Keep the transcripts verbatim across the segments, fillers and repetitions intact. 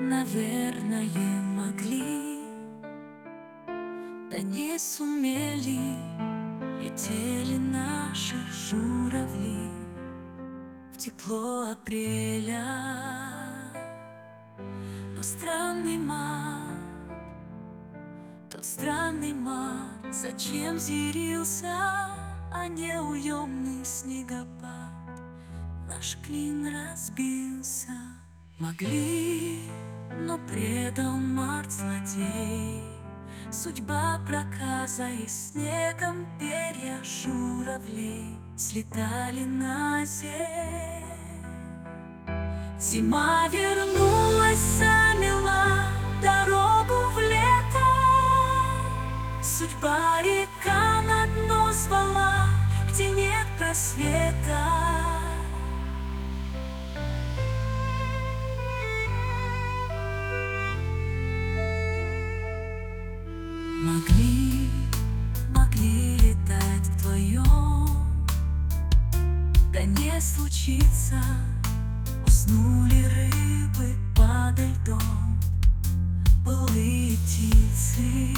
Наверное, могли, да не сумели. Летели наши журавли в тепло апреля. Но странный мар, тот странный мар, зачем зерился, а неуемный снегопад наш клин разбился. Могли, но предал март злодей. Судьба проказа, и снегом перья журавлей слетали на земь. Зима вернулась, замела дорогу в лето. Судьба река на дно звала, где нет просвета. Могли, могли летать вдвоем, да не случится. Уснули рыбы подо льдом, былые птицы.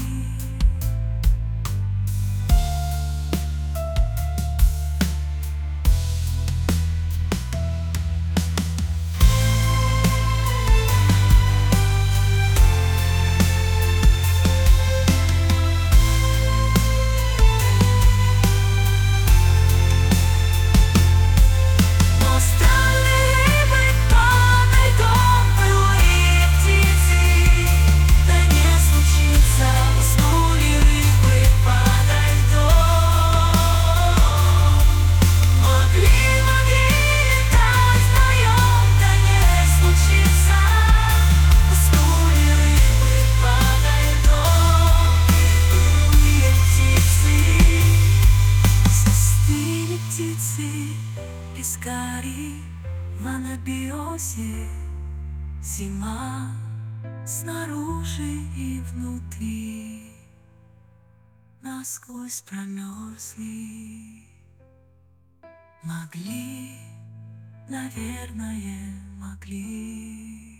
Пескари в анабиозе. Зима снаружи и внутри насквозь промерзли. Могли, наверное, могли.